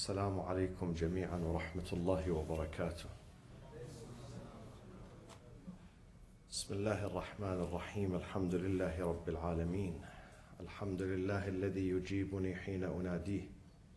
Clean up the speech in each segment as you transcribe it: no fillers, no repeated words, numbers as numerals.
السلام عليكم جميعا ورحمة الله وبركاته. بسم الله الرحمن الرحيم. الحمد لله رب العالمين. الحمد لله الذي يجيبني حين أناديه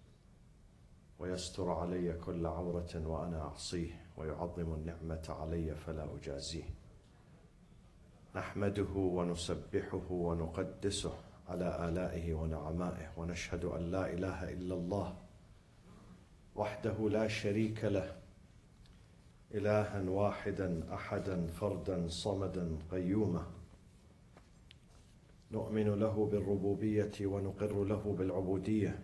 ويستر علي كل عورة وأنا أعصيه ويعظم النعمة علي فلا أجازيه. نحمده ونسبحه ونقدسه على آلائه ونعمائه، ونشهد أن لا إله إلا الله وحده لا شريك له، إلها واحدا أحدا فردا صمدا قيوما، نؤمن له بالربوبية ونقر له بالعبودية.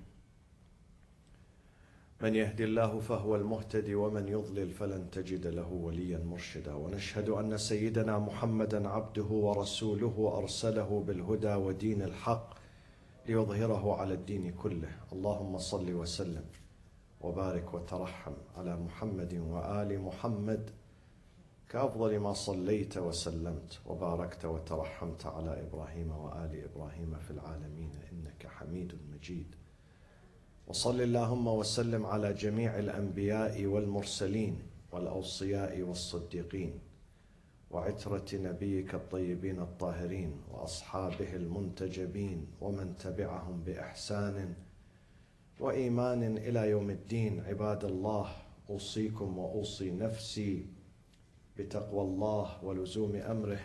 من يهد الله فهو المهتدي ومن يضلل فلن تجد له وليا مرشدا. ونشهد أن سيدنا محمدا عبده ورسوله أرسله بالهدى ودين الحق ليظهره على الدين كله. اللهم صل وسلم وبارك وترحم على محمد وآل محمد كأفضل ما صليت وسلمت وباركت وترحمت على إبراهيم وآل إبراهيم في العالمين إنك حميد مجيد. وصل اللهم وسلم على جميع الأنبياء والمرسلين والأوصياء والصديقين وعترة نبيك الطيبين الطاهرين وأصحابه المنتجبين ومن تبعهم بإحسان وإيمان إلى يوم الدين. عباد الله، أوصيكم وأوصي نفسي بتقوى الله ولزوم أمره.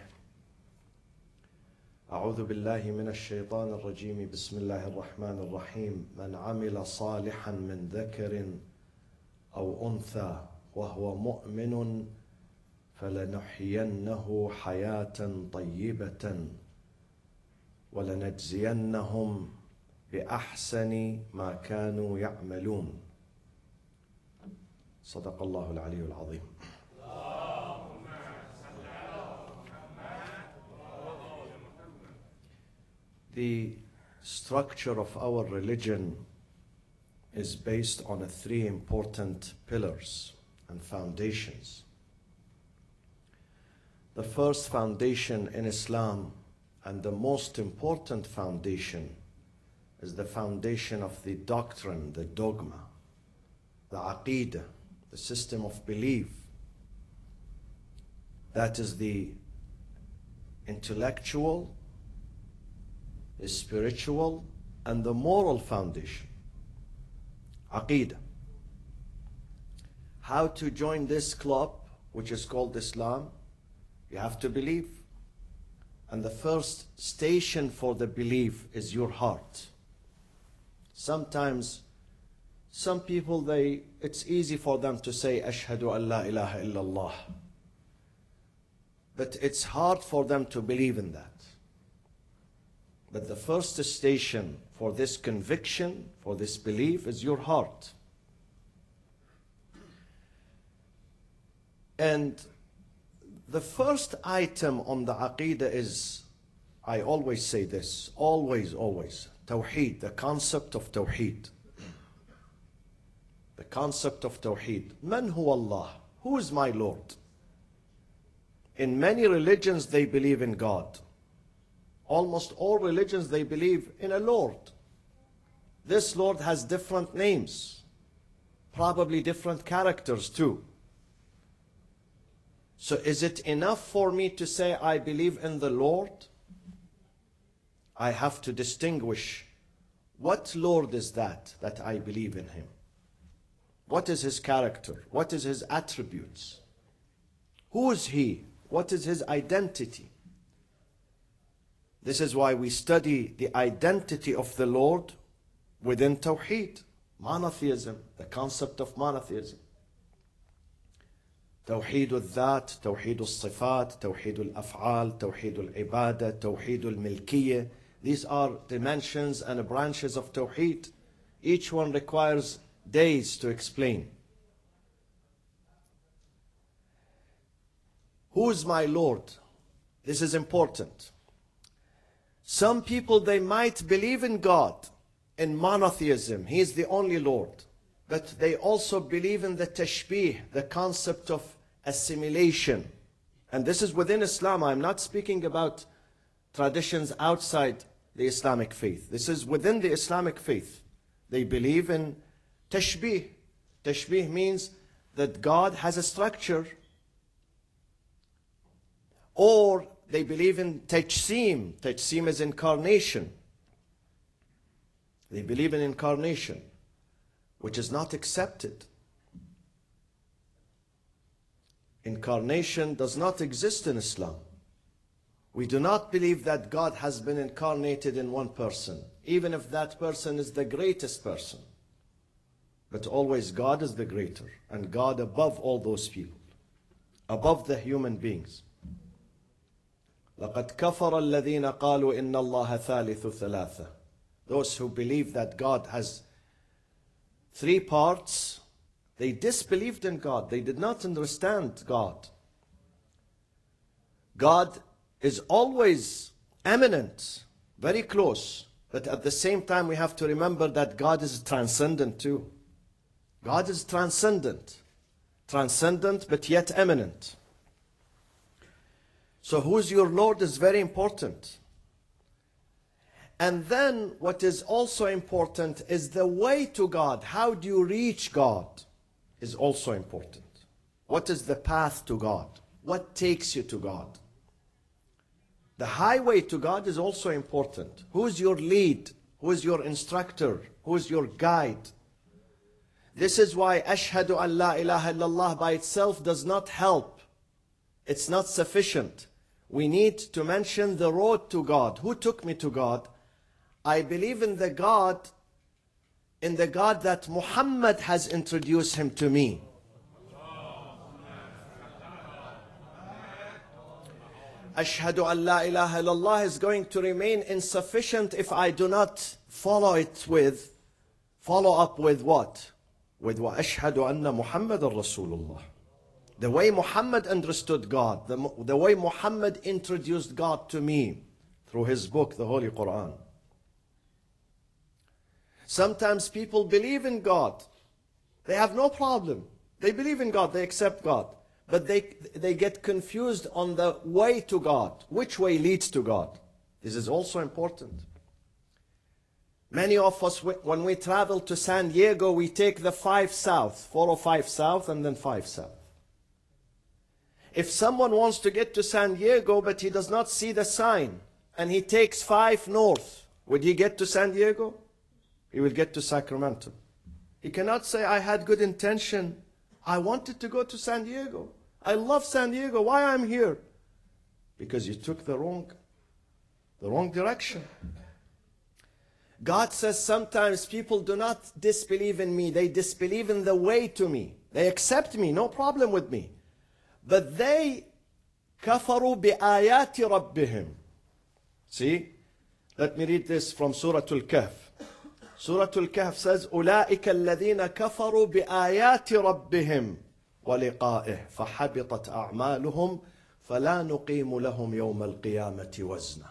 أعوذ بالله من الشيطان الرجيم. بسم الله الرحمن الرحيم. من عمل صالحا من ذكر أو أنثى وهو مؤمن فلنحيينه حياة طيبة ولنجزينهم بأحسن ما كانوا يعملون. صدق الله العلي العظيم. The structure of our religion is based on three important pillars and foundations. The first foundation in Islam, and the most important foundation, is the foundation of the doctrine, the dogma, the aqidah, the system of belief. That is the intellectual, the spiritual, and the moral foundation. Aqidah. How to join this club, which is called Islam? You have to believe. And the first station for the belief is your heart. Sometimes, some people, it's easy for them to say, Ashhadu an la ilaha illallah. But it's hard for them to believe in that. But the first station for this conviction, for this belief, is your heart. And the first item on the aqidah is, I always say this, always, Tawheed, the concept of Tawheed. The concept of Tawheed. Man huwa Allah? Who is my Lord? In many religions they believe in God. Almost all religions they believe in a Lord. This Lord has different names, probably different characters too. So is it enough for me to say I believe in the Lord? I have to distinguish what Lord is that I believe in him. What is his character? What is his attributes? Who is he? What is his identity? This is why we study the identity of the Lord within Tawheed, monotheism, the concept of monotheism. توحيد الذات، توحيد الصفات، توحيد الأفعال، توحيد العبادة، توحيد الملكية. These are dimensions and branches of Tawheed. Each one requires days to explain. Who is my Lord? This is important. Some people, they might believe in God, in monotheism. He is the only Lord. But they also believe in the tashbih, the concept of assimilation. And this is within Islam. I'm not speaking about traditions outside the Islamic faith. This is within the Islamic faith. They believe in Tashbih. Tashbih means that God has a structure. Or they believe in Tajsim. Tajsim is incarnation. They believe in incarnation, which is not accepted. Incarnation does not exist in Islam. We do not believe that God has been incarnated in one person, even if that person is the greatest person. But always God is the greater, and God above all those people, above the human beings. لَقَدْ كَفَرَ الَّذِينَ قَالُوا إِنَّ اللَّهَ ثَالِثُ ثَلَاثَةٍ. Those who believe that God has three parts, they disbelieved in God. They did not understand God. God is always eminent, very close. But at the same time, we have to remember that God is transcendent too. God is transcendent. Transcendent, but yet eminent. So who's your Lord is very important. And then what is also important is the way to God. How do you reach God is also important. What is the path to God? What takes you to God? The highway to God is also important. Who is your lead? Who is your instructor? Who is your guide? This is why Ashhadu an la ilaha illallah by itself does not help. It's not sufficient. We need to mention the road to God. Who took me to God? I believe in the God that Muhammad has introduced him to me. Ashhadu an la ilaha illallah is going to remain insufficient if I do not follow up with what? With wa ashhadu anna Muhammadan Rasulullah. The way Muhammad understood God, the way Muhammad introduced God to me through his book, the Holy Quran. Sometimes people believe in God. They have no problem. They believe in God, they accept God. But they get confused on the way to God. Which way leads to God? This is also important. Many of us, when we travel to San Diego, we take the 5 south, 405 south and then 5 south. If someone wants to get to San Diego, but he does not see the sign, and he takes 5 north, would he get to San Diego? He will get to Sacramento. He cannot say, I had good intention. I wanted to go to San Diego. I love San Diego. Why I'm here? Because you took the wrong direction. God says sometimes people do not disbelieve in me. They disbelieve in the way to me. They accept me, no problem with me. But they كَفَرُوا بِآيَاتِ رَبِّهِمْ. See? Let me read this from Surah Al-Kahf. Surah Al-Kahf says, أُولَٰئِكَ الَّذِينَ كَفَرُوا بِآيَاتِ رَبِّهِمْ وَلِقَائِهِ فَحَبِطَتْ أَعْمَالُهُمْ فَلَا نُقِيمُ لَهُمْ يَوْمَ الْقِيَامَةِ وَزْنًا.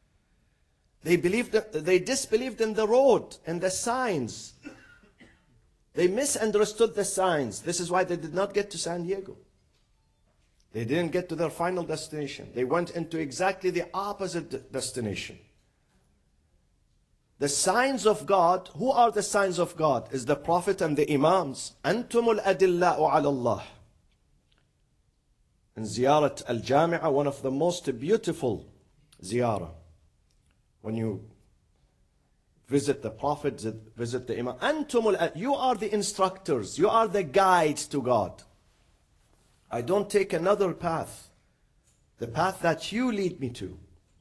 They disbelieved in the road and the signs. They misunderstood the signs. This is why they did not get to San Diego. They didn't get to their final destination. They went into exactly the opposite destination. The signs of God, who are the signs of God? Is the Prophet and the Imams. أنتم الأدلاء على الله. In Ziyarat al-Jami'ah, one of the most beautiful ziyarah. When you visit the Prophet, visit the Imam. You are the instructors. You are the guides to God. I don't take another path. The path that you lead me to.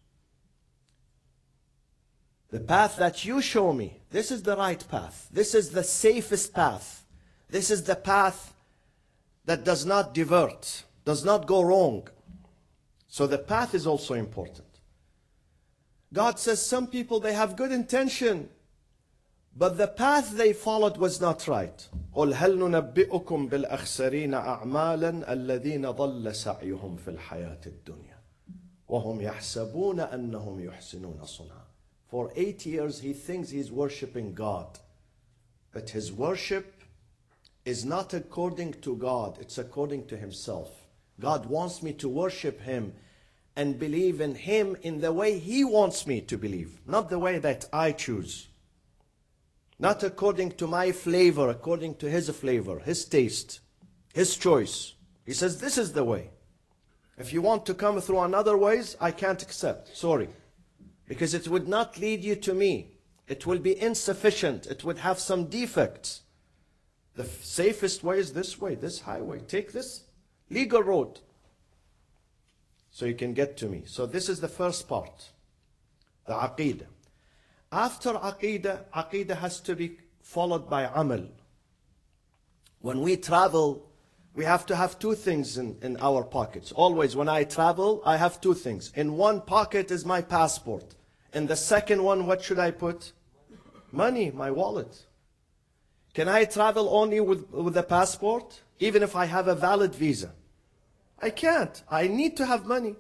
The path that you show me. This is the right path. This is the safest path. This is the path that does not divert, does not go wrong. So the path is also important. God says some people, they have good intention, but the path they followed was not right. قُلْ هَلْ نُنَبِّئُكُمْ بِالْأَخْسَرِينَ أَعْمَالًا الَّذِينَ ضَلَّ سَعْيُهُمْ فِي الْحَيَاةِ الدُّنْيَا وَهُمْ يَحْسَبُونَ أَنَّهُمْ يُحْسِنُونَ صُنْعًا. For 8 years he thinks he's worshipping God. But his worship is not according to God, it's according to himself. God wants me to worship him and believe in him in the way he wants me to believe, not the way that I choose. Not according to my flavor, according to his flavor, his taste, his choice. He says, this is the way. If you want to come through another ways, I can't accept. Sorry. Because it would not lead you to me. It will be insufficient. It would have some defects. The safest way is this way, this highway. Take this legal road so you can get to me. So this is the first part, the aqeedah. After aqeedah, aqeedah has to be followed by amal. When we travel, we have to have two things in our pockets. Always when I travel, I have two things. In one pocket is my passport. In the second one, what should I put? Money, my wallet. Can I travel only with a passport, even if I have a valid visa? I can't. I need to have money.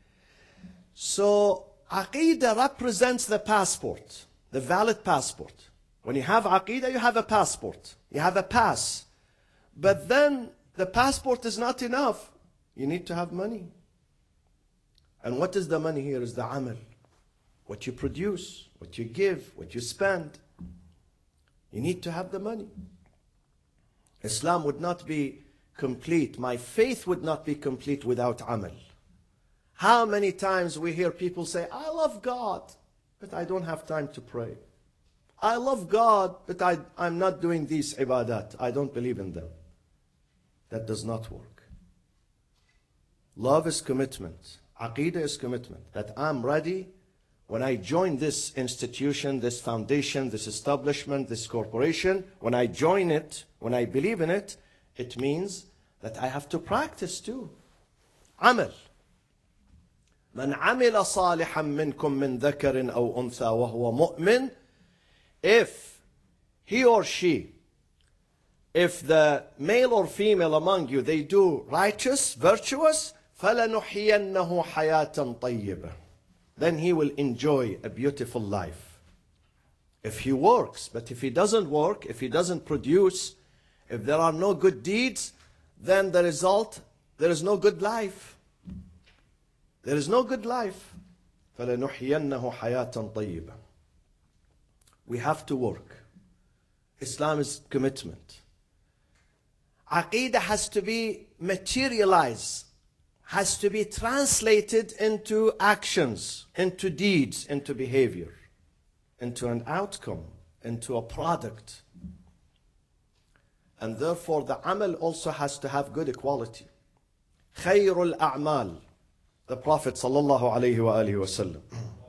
So aqeedah represents the passport, the valid passport. When you have aqeedah, you have a passport. You have a pass. But then the passport is not enough. You need to have money. And what is the money here? Is the amal. What you produce, what you give, what you spend. You need to have the money. Islam would not be complete. My faith would not be complete without amal. How many times we hear people say, I love God, but I don't have time to pray. I love God, but I'm not doing these ibadat. I don't believe in them. That does not work. Love is commitment. Aqeedah is commitment. That I'm ready when I join this institution, this foundation, this establishment, this corporation. When I join it, when I believe in it, it means that I have to practice too. Amal. من عمل صالحا منكم من ذكر أو أنثى وهو مؤمن. If he or she, if the male or female among you, they do righteous, virtuous, فَلَنُحْيَنَّهُ حَيَاةً طَيِّبًا. Then he will enjoy a beautiful life. If he works, but if he doesn't work, if he doesn't produce, if there are no good deeds, then the result, there is no good life. There is no good life. فَلَنُحْيَنَّهُ حَيَاةً طَيِّبًا. We have to work. Islam is commitment. Aqeedah has to be materialized, has to be translated into actions, into deeds, into behavior, into an outcome, into a product. And therefore the amal also has to have good quality. خَيْرُ الْأَعْمَالِ. The Prophet sallallahu alayhi wa alihi wa sallam.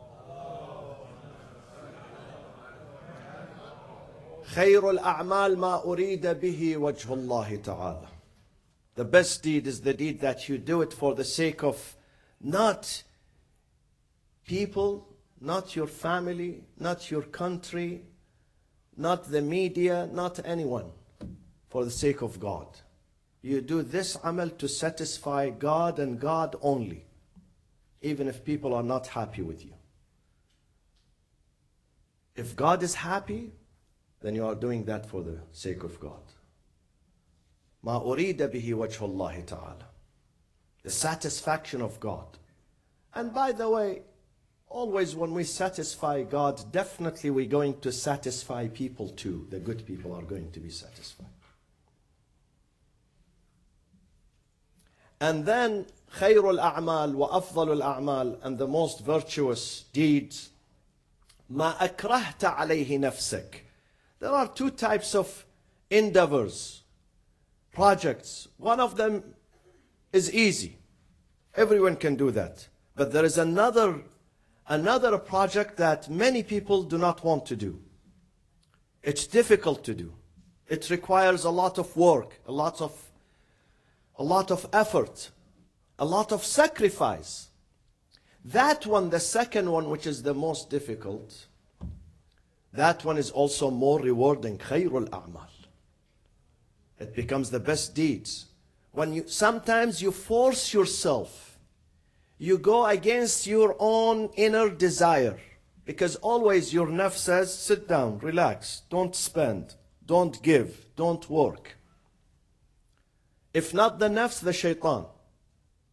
خَيْرُ الْأَعْمَالِ مَا أُرِيدَ بِهِ وَجْهُ اللَّهِ تَعَالَى. The best deed is the deed that you do it for the sake of not people, not your family, not your country, not the media, not anyone. For the sake of God. You do this amal to satisfy God and God only. Even if people are not happy with you. If God is happy, then you are doing that for the sake of God. مَا أُرِيدَ بِهِ وَجْهُ اللَّهِ تَعَالَى. The satisfaction of God. And by the way, always when we satisfy God, definitely we're going to satisfy people too. The good people are going to be satisfied. And then خير الأعمال وأفضل الأعمال, and the most virtuous deeds, ما أكرهت عليه نفسك. There are two types of endeavors, projects. One of them is easy. Everyone can do that. But there is another project that many people do not want to do. It's difficult to do. It requires a lot of work, a lot of effort, a lot of sacrifice. That one, the second one, which is the most difficult, that one is also more rewarding. خَيْرُ الْأَعْمَالِ. It becomes the best deeds. When sometimes you force yourself, you go against your own inner desire, because always your nafs says, sit down, relax, don't spend, don't give, don't work. If not the nafs, the shaitan.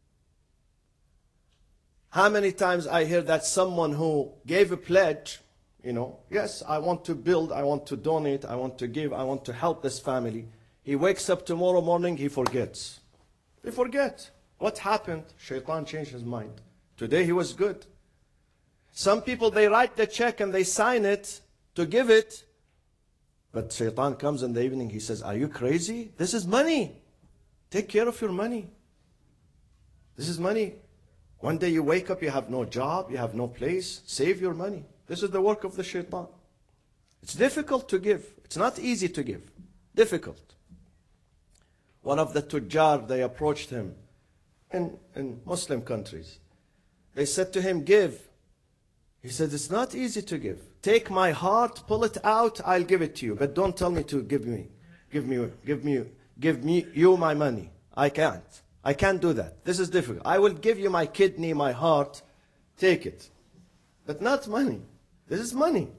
How many times I hear that someone who gave a pledge You know, yes, I want to build, I want to donate, I want to give, I want to help this family. He wakes up tomorrow morning, he forgets. He forgets. What happened? Shaitan changed his mind. Today he was good. Some people, they write the check and they sign it to give it. But Shaitan comes in the evening, he says, are you crazy? This is money. Take care of your money. This is money. One day you wake up, you have no job, you have no place. Save your money. This is the work of the Shaitan. It's difficult to give. It's not easy to give. Difficult. One of the tujjar, they approached him in Muslim countries. They said to him, give. He said, it's not easy to give. Take my heart, pull it out, I'll give it to you. But don't tell me to give me you my money. I can't do that. This is difficult. I will give you my kidney, my heart. Take it. But not money. This is money.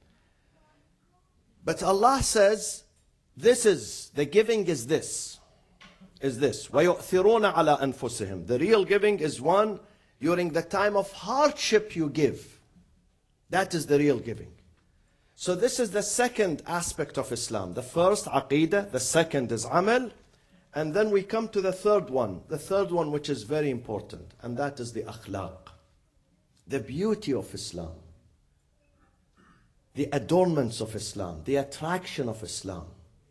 But Allah says, the giving is this. وَيُؤْثِرُونَ عَلَىٰ أَنفُسِهِمْ. The real giving is one during the time of hardship you give. That is the real giving. So this is the second aspect of Islam. The first, aqeedah. The second is amal. And then we come to the third one. The third one, which is very important. And that is the akhlaq. The beauty of Islam. The adornments of Islam. The attraction of Islam.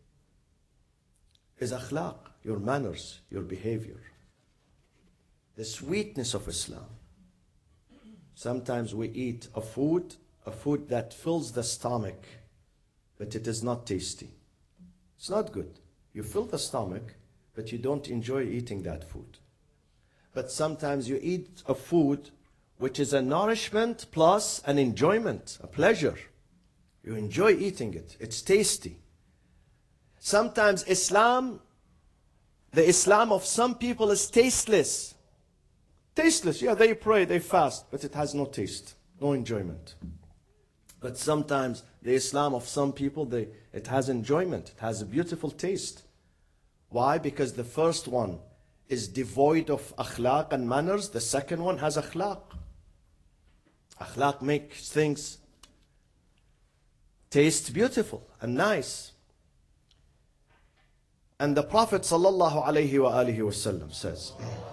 Is akhlaq. Your manners, your behavior. The sweetness of Islam. Sometimes we eat a food that fills the stomach, but it is not tasty. It's not good. You fill the stomach, but you don't enjoy eating that food. But sometimes you eat a food which is a nourishment plus an enjoyment, a pleasure. You enjoy eating it. It's tasty. Sometimes the Islam of some people is tasteless. Tasteless, yeah, they pray, they fast, but it has no taste, no enjoyment. But sometimes the Islam of some people, it has enjoyment, it has a beautiful taste. Why? Because the first one is devoid of akhlaq and manners, the second one has akhlaq. Akhlaq makes things taste beautiful and nice. And the Prophet sallallahu alaihi wasallam says,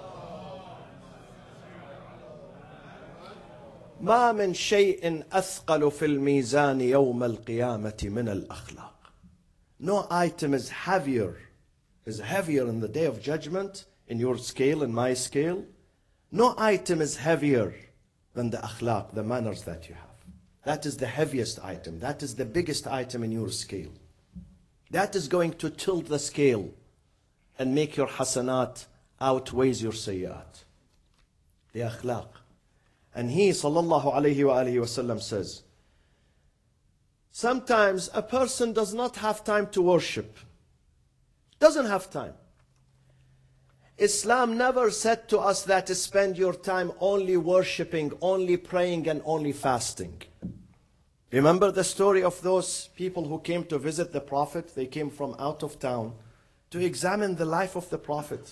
ما من شيء أثقل في الميزان يوم القيامة من الأخلاق. No item is heavier in the day of judgment, in your scale, in my scale. No item is heavier than the akhlaq, the manners that you have. That is the heaviest item. That is the biggest item in your scale. That is going to tilt the scale and make your hasanat outweighs your sayyat. The akhlaq. And he, sallallahu alayhi wasallam, says, sometimes a person does not have time to worship. Doesn't have time. Islam never said to us that spend your time only worshipping, only praying, and only fasting. Remember the story of those people who came to visit the Prophet? They came from out of town to examine the life of the Prophet.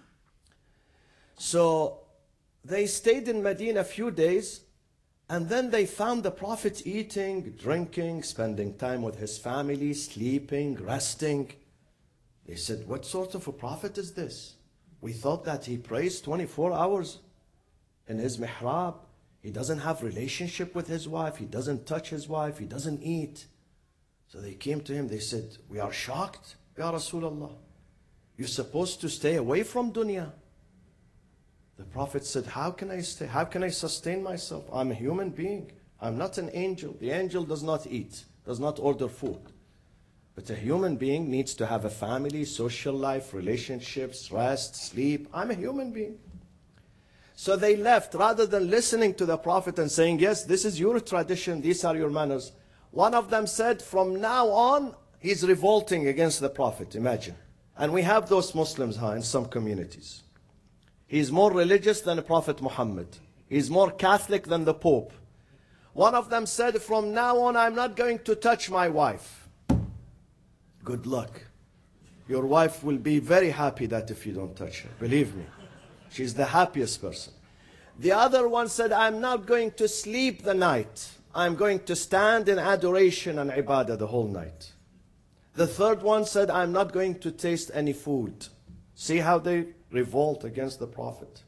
So they stayed in Medina a few days, and then they found the Prophet eating, drinking, spending time with his family, sleeping, resting. They said, what sort of a Prophet is this? We thought that he prays 24 hours in his mihrab. He doesn't have relationship with his wife. He doesn't touch his wife. He doesn't eat. So they came to him. They said, we are shocked, Ya Rasulullah. You're supposed to stay away from dunya. The Prophet said, how can I stay? How can I sustain myself? I'm a human being. I'm not an angel. The angel does not eat, does not order food. But a human being needs to have a family, social life, relationships, rest, sleep. I'm a human being. So they left, rather than listening to the Prophet and saying, yes, this is your tradition, these are your manners. One of them said, from now on, he's revolting against the Prophet, imagine. And we have those Muslims in some communities. He's more religious than the Prophet Muhammad. He's more Catholic than the Pope. One of them said, from now on, I'm not going to touch my wife. Good luck. Your wife will be very happy that if you don't touch her. Believe me. She's the happiest person. The other one said, I'm not going to sleep the night I'm going to stand in adoration and ibadah the whole night. The third one said, I'm not going to taste any food. See how they revolt against the Prophet.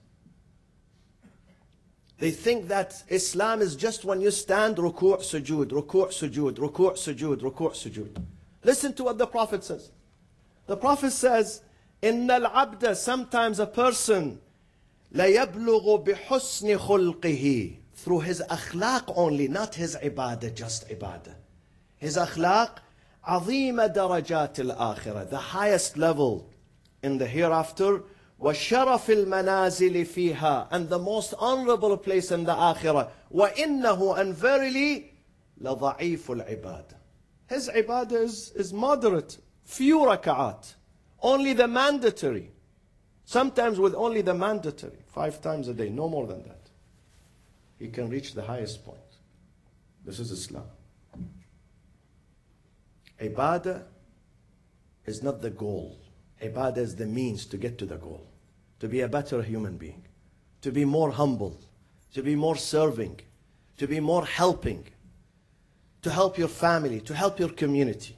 They think that Islam is just when you stand, ruku' sujood, ruku' sujood, ruku' sujood, ruku' sujood. Listen to what the Prophet says. The Prophet says, إِنَّ الْعَبْدَ, sometimes a person, لَيَبْلُغُ بِحُسْنِ خُلْقِهِ, through his akhlaq only, not his ibadah, just ibadah. His akhlaq, عَظِيمَ دَرَجَاتِ الْآخِرَةِ, the highest level in the hereafter, وَشَرَفِ الْمَنَازِلِ فِيهَا, and the most honorable place in the akhirah. وَإِنَّهُ, and verily, لَضَعِيفُ الْعِبَادِ. His ibadah is moderate, few raka'at, only the mandatory. Sometimes with only the mandatory, 5 times a day, no more than that. He can reach the highest point. This is Islam. Ibadah is not the goal. Ibadah is the means to get to the goal. To be a better human being. To be more humble. To be more serving. To be more helping. To help your family. To help your community.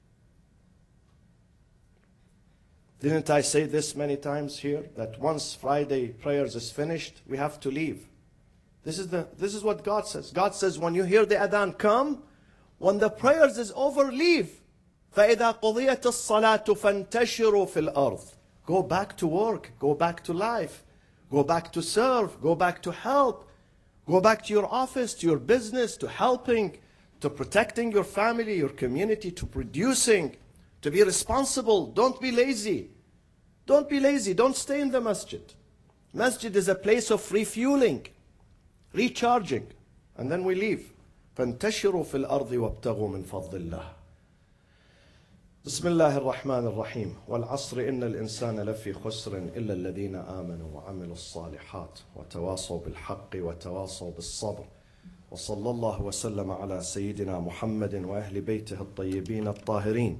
Didn't I say this many times here? That once Friday prayers is finished, we have to leave. This is what God says. God says, when you hear the adhan, come. When the prayers is over, leave. فَإِذَا قُضِيَتِ الصَّلَاةُ فَانْتَشِرُوا فِي الْأَرْضِ. Go back to work. Go back to life. Go back to serve. Go back to help. Go back to your office, to your business, to helping, to protecting your family, your community, to producing, to be responsible. Don't be lazy. Don't be lazy. Don't stay in the masjid. Masjid is a place of refueling, recharging. And then we leave. فَانْتَشِرُوا فِي الْأَرْضِ وَابْتَغُوا مِنْ فَضْلِ اللَّهِ. بسم الله الرحمن الرحيم. والعصر إن الإنسان لفي خسر إلا الذين آمنوا وعملوا الصالحات وتواصوا بالحق وتواصوا بالصبر. وصلى الله وسلم على سيدنا محمد وأهل بيته الطيبين الطاهرين.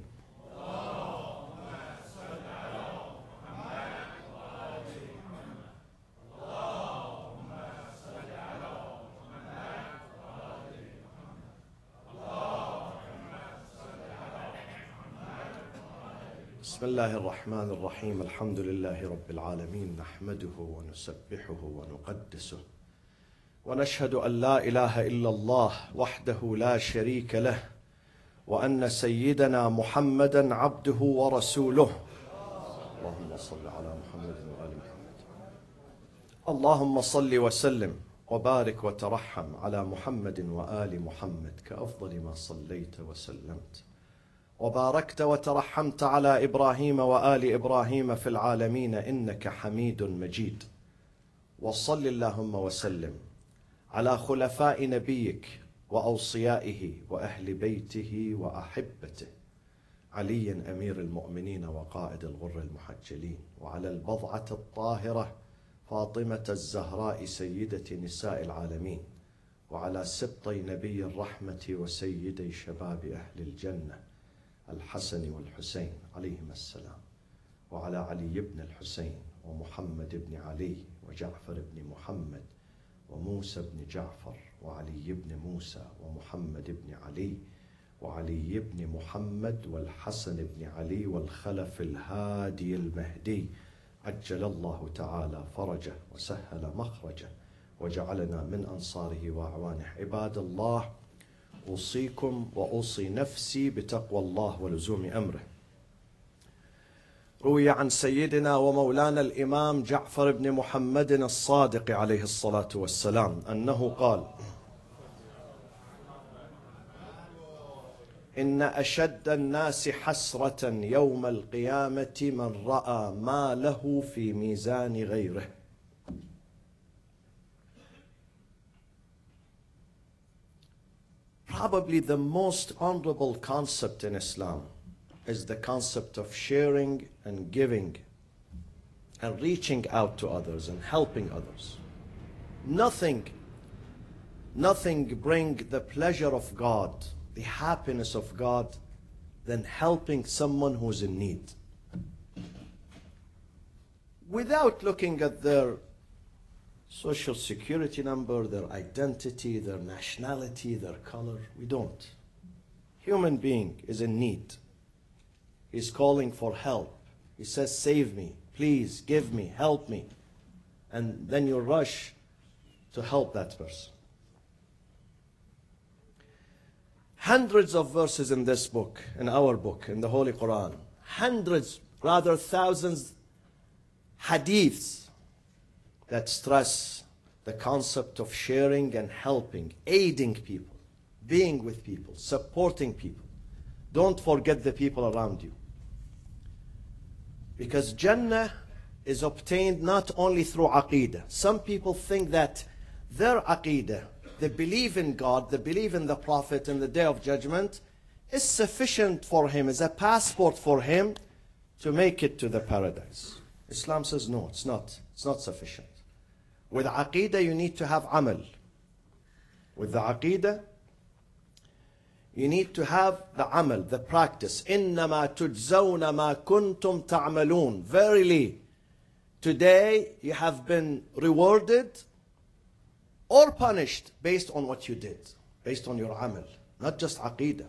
بسم الله الرحمن الرحيم. الحمد لله رب العالمين. نحمده ونسبحه ونقدسه ونشهد أن لا إله إلا الله وحده لا شريك له وأن سيدنا محمدا عبده ورسوله. اللهم صل على محمد وآل محمد. اللهم صل وسلم وبارك وترحم على محمد وآل محمد كأفضل ما صليت وسلمت وباركت وترحمت على إبراهيم وآل إبراهيم في العالمين إنك حميد مجيد. وصل اللهم وسلم على خلفاء نبيك وأوصيائه وأهل بيته وأحبته علي أمير المؤمنين وقائد الغر المحجلين، وعلى البضعة الطاهرة فاطمة الزهراء سيدة نساء العالمين، وعلى سبطي نبي الرحمة وسيدي شباب أهل الجنة الحسن والحسين عليهما السلام، وعلى علي بن الحسين ومحمد بن علي وجعفر بن محمد وموسى بن جعفر وعلي بن موسى ومحمد بن علي وعلي بن محمد والحسن بن علي والخلف الهادي المهدي عجل الله تعالى فرجه وسهل مخرجه وجعلنا من أنصاره وأعوانه. عباد الله، أوصيكم وأوصي نفسي بتقوى الله ولزوم أمره. روي عن سيدنا ومولانا الإمام جعفر بن محمد الصادق عليه الصلاة والسلام أنه قال: إن أشد الناس حسرة يوم القيامة من رأى ما له في ميزان غيره. Probably the most honorable concept in Islam is the concept of sharing and giving and reaching out to others and helping others. Nothing brings the pleasure of God, the happiness of God, than helping someone who's in need. Without looking at their social security number, their identity, their nationality, their color. We don't. Human being is in need. He's calling for help. He says, save me, please, give me, help me. And then you rush to help that person. Hundreds of verses in this book, in our book, in the Holy Quran. Hundreds, rather thousands, hadiths that stress the concept of sharing and helping, aiding people, being with people, supporting people. Don't forget the people around you. Because Jannah is obtained not only through Aqeedah. Some people think that their Aqeedah, they believe in God, they believe in the Prophet and the Day of Judgment, is sufficient for him, is a passport for him to make it to the paradise. Islam says no, it's not. It's not sufficient. With Aqeedah you need to have amal. With the Aqeedah you need to have the amal, the practice. إِنَّمَا تُجْزَوْنَ مَا كُنْتُمْ تَعْمَلُونَ. Verily, today you have been rewarded or punished based on what you did, based on your amal, not just Aqeedah.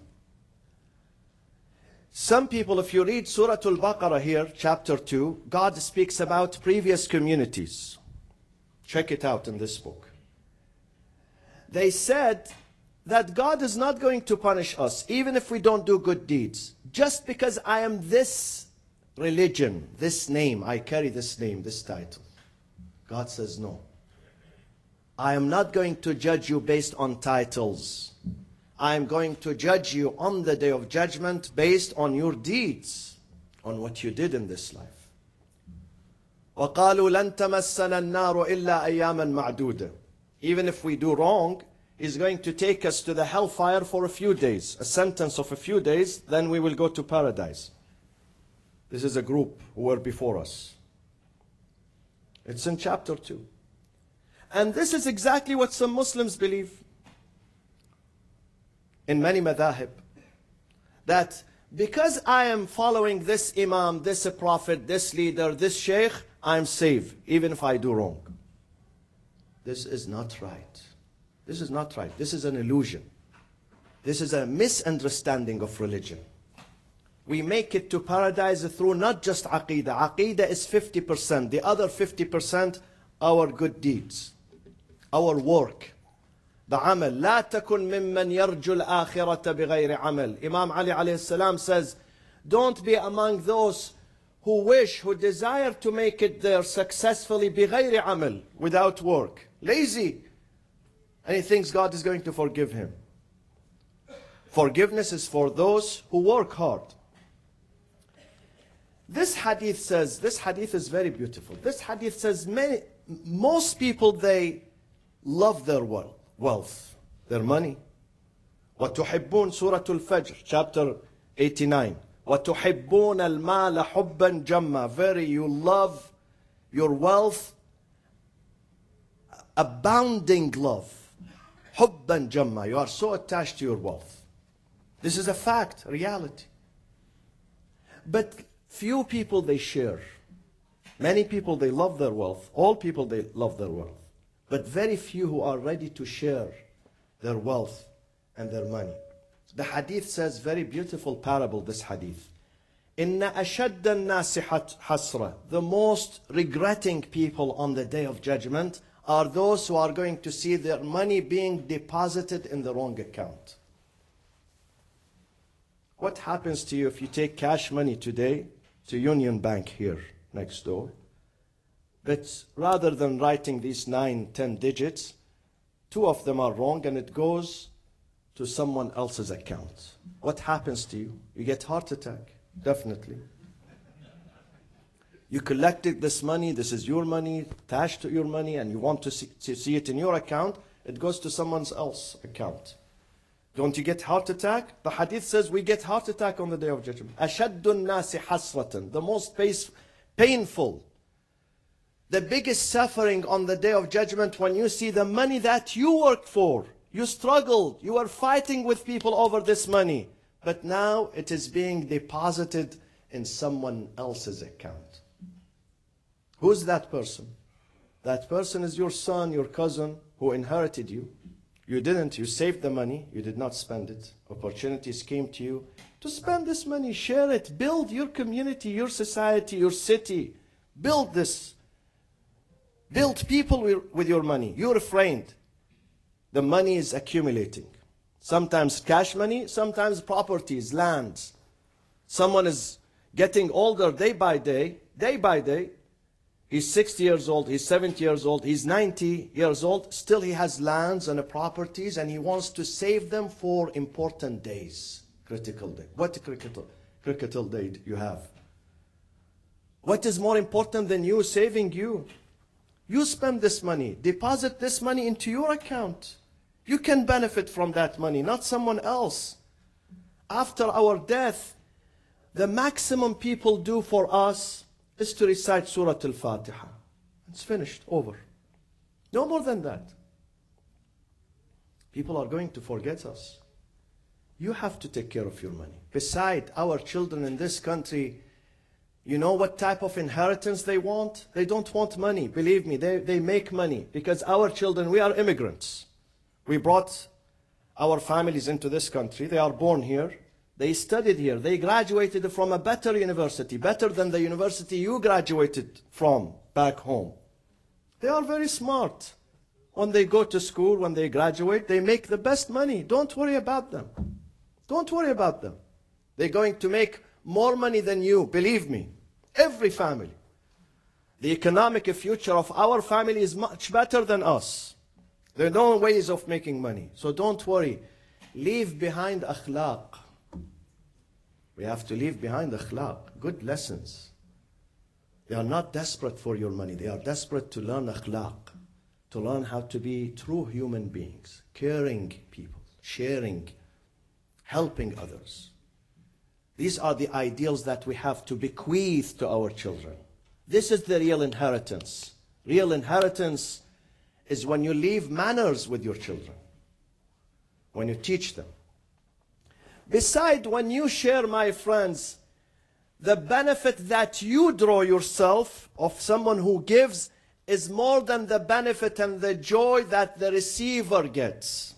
Some people, if you read Surah Al-Baqarah here, chapter 2, God speaks about previous communities. Check it out in this book. They said that God is not going to punish us, even if we don't do good deeds. Just because I am this religion, this name, I carry this name, this title. God says no. I am not going to judge you based on titles. I am going to judge you on the Day of Judgment based on your deeds, on what you did in this life. وَقَالُوا لَن تَمَسَّنَا النَّارُ إِلَّا أَيَّامًا مَعْدُودًا. Even if we do wrong, He's going to take us to the hellfire for a few days, a sentence of a few days, then we will go to paradise. This is a group who were before us. It's in chapter 2. And this is exactly what some Muslims believe in many madhahib. That because I am following this imam, this prophet, this leader, this sheikh, I'm safe, even if I do wrong. This is not right. This is not right. This is an illusion. This is a misunderstanding of religion. We make it to paradise through not just Aqeedah. Aqeedah is 50%. The other 50%, our good deeds, our work. The amal. لا تكن ممن يرجو الآخرة بغير عمل. Imam Ali alayhi salam says, don't be among those who wish, who desire to make it there successfully بغير عمل, without work. Lazy. And he thinks God is going to forgive him. Forgiveness is for those who work hard. This hadith says, this hadith is very beautiful. This hadith says most people, they love their wealth, their money. وَتُحِبُّونَ Surah Al-Fajr, chapter 89. وَتُحِبُّونَ الْمَالَ حُبًّا جَمًّا. Very, you love your wealth, abounding love. حُبًّا جَمًّا. You are so attached to your wealth. This is a fact, a reality. But few people, they share. Many people, they love their wealth. All people, they love their wealth. But very few who are ready to share their wealth and their money. The hadith says, very beautiful parable, this hadith. إِنَّ أَشَدَّ النَّاسِ حَسْرًا. The most regretting people on the Day of Judgment are those who are going to see their money being deposited in the wrong account. What happens to you if you take cash money today to Union Bank here next door? But rather than writing these 9, 10 digits, 2 of them are wrong and it goes to someone else's account. What happens to you? You get heart attack, definitely. You collected this money, this is your money, attached to your money, and you want to see it in your account, it goes to someone else's account. Don't you get heart attack? The hadith says we get heart attack on the Day of Judgment. أَشَدُّ النَّاسِ حَسْرَةً. The most painful, the biggest suffering on the Day of Judgment, when you see the money that you worked for, you struggled, you were fighting with people over this money, but now it is being deposited in someone else's account. Who's that person? That person is your son, your cousin, who inherited you. You didn't. You saved the money. You did not spend it. Opportunities came to you to spend this money. Share it. Build your community, your society, your city. Build this. Build people with your money. You refrained. The money is accumulating. Sometimes cash money, sometimes properties, lands. Someone is getting older day by day, day by day. He's 60 years old, he's 70 years old, he's 90 years old. Still he has lands and properties and he wants to save them for important days. Critical day. What critical day do you have? What is more important than you saving you? You spend this money. Deposit this money into your account. You can benefit from that money, not someone else. After our death, the maximum people do for us is to recite Surah Al-Fatiha. It's finished, over. No more than that. People are going to forget us. You have to take care of your money. Besides, our children in this country, you know what type of inheritance they want? They don't want money. Believe me, they make money. Because our children, we are immigrants. We brought our families into this country. They are born here. They studied here. They graduated from a better university, better than the university you graduated from back home. They are very smart. When they go to school, when they graduate, they make the best money. Don't worry about them. Don't worry about them. They're going to make more money than you, believe me. Every family. The economic future of our family is much better than us. There are no ways of making money. So don't worry. Leave behind akhlaq. We have to leave behind akhlaq, good lessons. They are not desperate for your money. They are desperate to learn akhlaq, to learn how to be true human beings, caring people, sharing, helping others. These are the ideals that we have to bequeath to our children. This is the real inheritance. Real inheritance is when you leave manners with your children, when you teach them. Besides, when you share, my friends, the benefit that you draw yourself of someone who gives is more than the benefit and the joy that the receiver gets.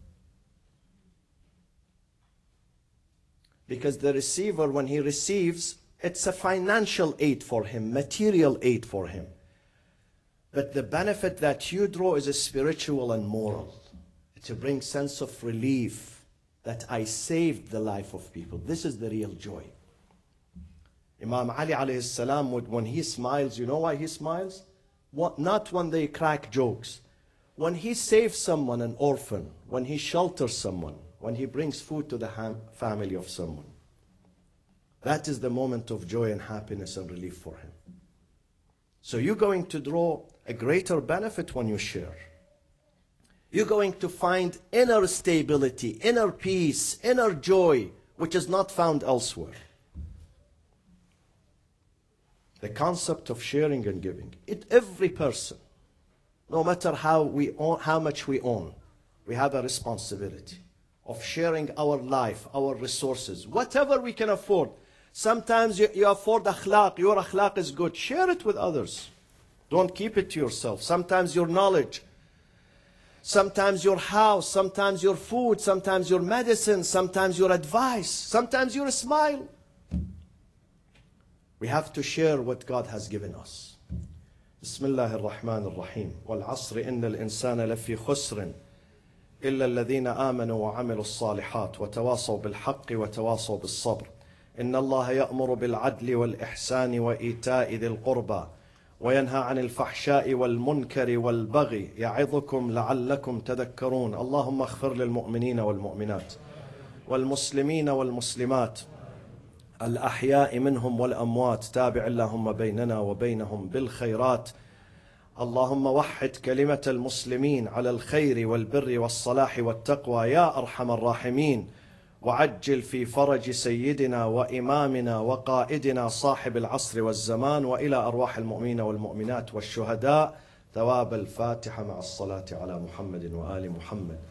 Because the receiver, when he receives, it's a financial aid for him, material aid for him. But the benefit that you draw is a spiritual and moral. It brings sense of relief that I saved the life of people. This is the real joy. Imam Ali alayhi salam, when he smiles, you know why he smiles? Not when they crack jokes. When he saves someone, an orphan, when he shelters someone, when he brings food to the family of someone. That is the moment of joy and happiness and relief for him. So you're going to draw a greater benefit when you share. You're going to find inner stability, inner peace, inner joy, which is not found elsewhere. The concept of sharing and giving. Every person, no matter how much we own, we have a responsibility of sharing our life, our resources, whatever we can afford. Sometimes you afford akhlaq, your akhlaq is good. Share it with others. Don't keep it to yourself. Sometimes your knowledge, sometimes your house, sometimes your food, sometimes your medicine, sometimes your advice, sometimes your smile. We have to share what God has given us. Bismillah ar-Rahman ar-Rahim. وَالْعَصْرِ إِنَّ الْإِنسَانَ لَفِي خُسْرٍ إِلَّا الَّذِينَ آمَنوا وَعَمِلُوا الصَّالِحَاتِ وَتَوَاصَوْا بِالْحَقِّ وَتَوَاصَوْا بِالصَّبْرِ إِنَّ اللَّهَ يَأْمُرُ بِالْعَدْلِ وَالْإِحْسَانِ وَإِيتَاءِ ذِي الْقُرْبَى وينهى عن الفحشاء والمنكر والبغي يعظكم لعلكم تذكرون اللهم اغفر للمؤمنين والمؤمنات والمسلمين والمسلمات الأحياء منهم والأموات تابع اللهم بيننا وبينهم بالخيرات اللهم وحد كلمة المسلمين على الخير والبر والصلاح والتقوى يا أرحم الراحمين وعجل في فرج سيدنا وإمامنا وقائدنا صاحب العصر والزمان وإلى أرواح المؤمنين والمؤمنات والشهداء ثواب الفاتحة مع الصلاة على محمد وآل محمد